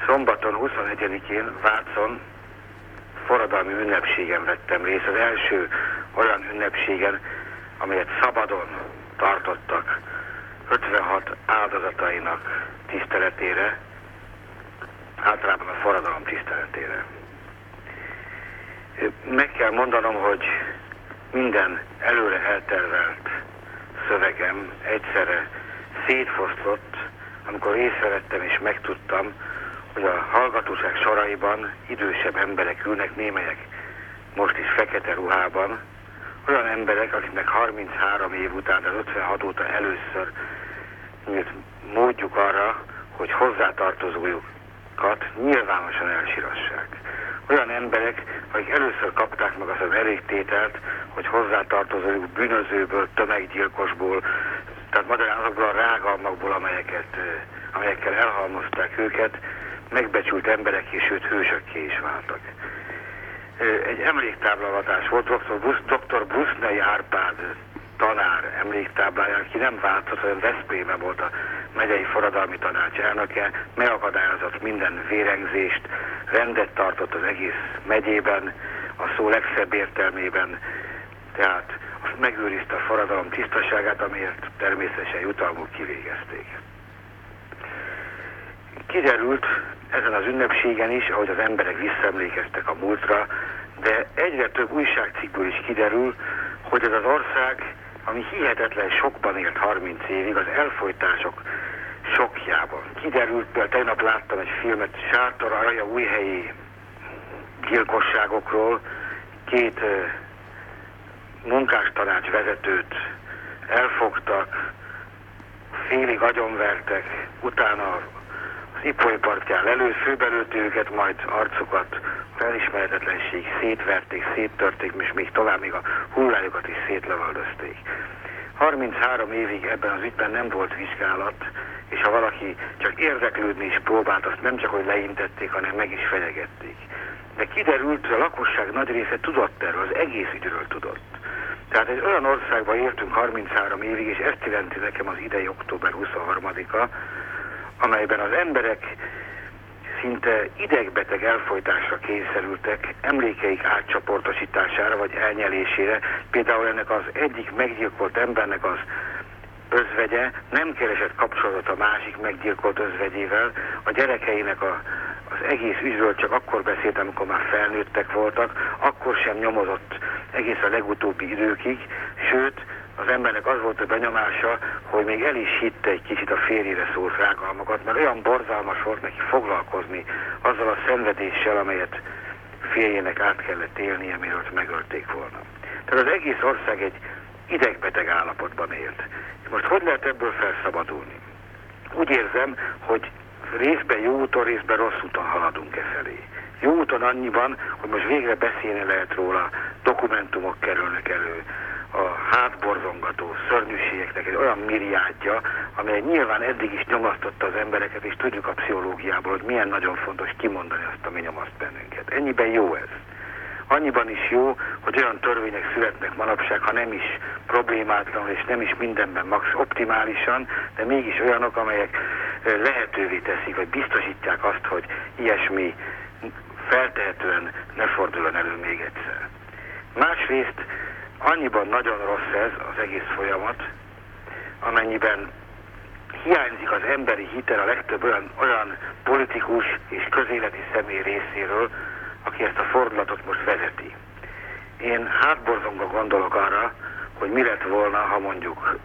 Szombaton 21-én Vácon forradalmi ünnepségen vettem részt, az első olyan ünnepségen, amelyet szabadon tartottak 56 áldozatainak tiszteletére, általában a forradalom tiszteletére. Meg kell mondanom, hogy minden előre eltervelt szövegem egyszerre szétfoszlott, amikor észrevettem és megtudtam, hogy a hallgatóság soraiban idősebb emberek ülnek, némelyek most is fekete ruhában, olyan emberek, akiknek 33 év után, az 56 óta először nyílt módjuk arra, hogy hozzátartozójukat nyilvánosan elsírassák. Olyan emberek, akik először kapták meg azt az elégtételt, hogy hozzátartozójuk bűnözőből, tömeggyilkosból, tehát magyarán azokból a rágalmakból, amelyekkel elhalmozták őket, megbecsült emberek és sőt hősökké is váltak. Egy emléktáblavatás volt, dr. Busznei Árpád tanár emléktáblája, aki nem változott, hanem Veszprémben volt a megyei forradalmi tanács elnöke, megakadályozott minden vérengzést, rendet tartott az egész megyében, a szó legszebb értelmében, tehát megőrizte a forradalom tisztaságát, amiért természetesen jutalmuk kivégezték. Kiderült ezen az ünnepségen is, ahogy az emberek visszaemlékeztek a múltra, de egyre több újságcikkből is kiderül, hogy ez az ország, ami hihetetlen sokban élt 30 évig, az elfojtások sokjában. Kiderült, például tegnap láttam egy filmet Sátor Alja újhelyi gyilkosságokról, két munkástanács vezetőt elfogtak, félig agyonvertek, utána az Ipoly partján főbelőtt őket, majd arcukat felismeretetlenség szétverték, széttörték, és még tovább még a hullájukat is szétlövöldözték. 33 évig ebben az ügyben nem volt vizsgálat, és ha valaki csak érdeklődni is próbált, azt nem csak hogy leintették, hanem meg is fenyegették. De kiderült, hogy a lakosság nagy része tudott erről, az egész ügyről tudott. Tehát egy olyan országban éltünk 33 évig, és ezt jelenti nekem az idei október 23-a, amelyben az emberek szinte idegbeteg elfojtásra kényszerültek, emlékeik átcsoportosítására vagy elnyelésére. Például ennek az egyik meggyilkolt embernek az özvegye nem keresett kapcsolatot a másik meggyilkolt özvegyével, a gyerekeinek az egész ügyről csak akkor beszélt, amikor már felnőttek voltak, akkor sem nyomozott egész a legutóbbi időkig, sőt, az embernek az volt a benyomása, hogy még el is hitte egy kicsit a férjére szólt rágalmakat, mert olyan borzalmas volt neki foglalkozni azzal a szenvedéssel, amelyet férjének át kellett élnie, mielőtt megölték volna. Tehát az egész ország egy idegbeteg állapotban élt. Most hogy lehet ebből felszabadulni? Úgy érzem, hogy részben jó úton, részben rossz úton haladunk e felé. Jó úton annyiban, hogy most végre beszélni lehet róla, dokumentumok kerülnek elő, a hátborzongató szörnyűségeknek egy olyan milliárdja, amely nyilván eddig is nyomasztotta az embereket, és tudjuk a pszichológiából, hogy milyen nagyon fontos kimondani azt, ami nyomaszt bennünket. Ennyiben jó ez. Annyiban is jó, hogy olyan törvények születnek manapság, ha nem is problémátlanul, és nem is mindenben max optimálisan, de mégis olyanok, amelyek lehetővé teszik, vagy biztosítják azt, hogy ilyesmi feltehetően ne forduljon elő még egyszer. Másrészt annyiban nagyon rossz ez az egész folyamat, amennyiben hiányzik az emberi hitel a legtöbb olyan politikus és közéleti személy részéről, aki ezt a fordulatot most vezeti. Én hátborzongva gondolok arra, hogy mi lett volna, ha mondjuk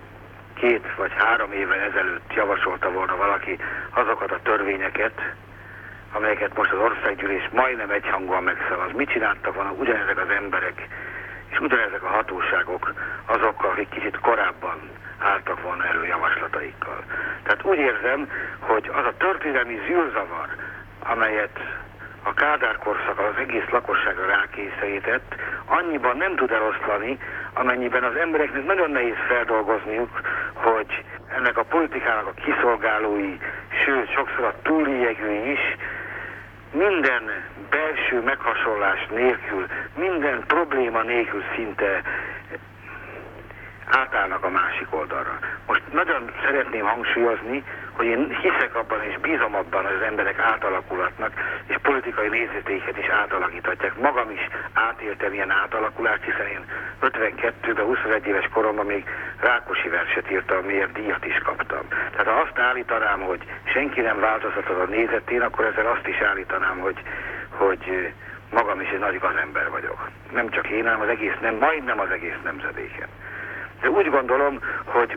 2 vagy 3 évvel ezelőtt javasolta volna valaki azokat a törvényeket, amelyeket most az országgyűlés majdnem egyhangúan megszavaz. Mit csináltak volna ugyanezek az emberek, és ugyanezek a hatóságok azokkal, akik kicsit korábban álltak volna elő javaslataikkal. Tehát úgy érzem, hogy az a történelmi zűrzavar, amelyet a Kádár korszak az egész lakosságra rákényszerített, annyiban nem tud eloszlani, amennyiben az embereknek nagyon nehéz feldolgozniuk, hogy ennek a politikának a kiszolgálói, sőt sokszor a túlliegői is minden belső meghasonlás nélkül, minden probléma nélkül szinte átállnak a másik oldalra. Most nagyon szeretném hangsúlyozni, hogy én hiszek abban és bízom abban, hogy az emberek átalakulhatnak, és politikai nézeteiket is átalakíthatják. Magam is átéltem ilyen átalakulást, hiszen én 52-ben, 21 éves koromban még Rákosi verset írtam, amiért díjat is kaptam. Tehát ha azt állítanám, hogy senki nem változtatott a nézetén, akkor ezzel azt is állítanám, hogy magam is egy nagy gazember vagyok. Nem csak én, hanem az egész, majdnem az egész nemzedéken. De úgy gondolom, hogy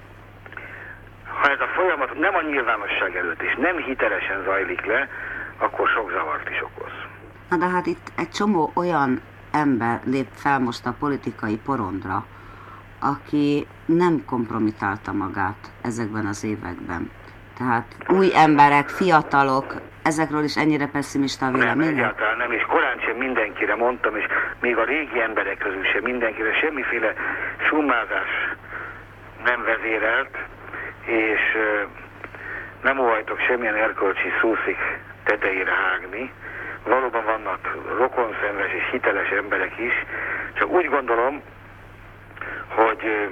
ha ez a folyamat nem a nyilvánosság előtt és nem hitelesen zajlik le, akkor sok zavart is okoz. Na de hát itt egy csomó olyan ember lép fel most a politikai porondra, aki nem kompromitálta magát ezekben az években. Tehát új emberek, fiatalok, ezekről is ennyire pessimista a véleménye? Nem, egyáltalán nem, és korán sem mindenkire mondtam, és még a régi emberek közül sem mindenkire, semmiféle summázás nem vezérelt, és nem óhajtok semmilyen erkölcsi szószik tetejére hágni. Valóban vannak rokonszenves és hiteles emberek is, csak úgy gondolom, hogy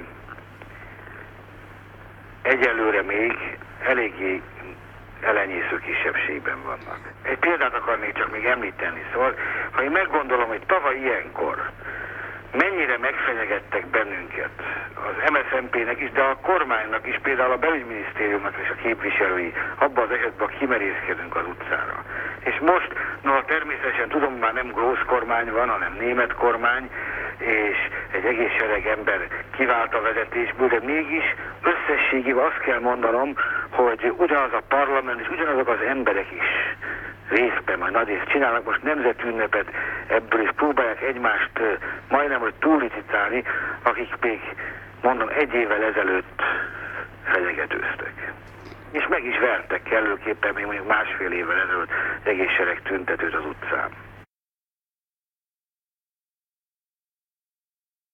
egyelőre még eléggé elenyésző kisebbségben vannak. Egy példát akarnék csak még említeni, szóval, ha én meggondolom, hogy tavaly ilyenkor mennyire megfenyegettek bennünket az MSZNP-nek is, de a kormánynak is, például a belügyminisztériumnak és a képviselői, abban az esetben kimerészkedünk az utcára. És most, természetesen tudom, már nem Grósz kormány van, hanem német kormány, és egy egész sereg ember kivált a vezetésből, de mégis összességében azt kell mondanom, hogy ugyanaz a parlament és ugyanazok az emberek is részben, majd nagy részt csinálnak most nemzetünnepet ebből, és próbálják egymást majdnem, hogy túllicitálni, akik még, mondom, egy évvel ezelőtt fenyegetőztek. És meg is vertek kellőképpen, még mondjuk másfél évvel ezelőtt egész sereg tüntetőt az utcán.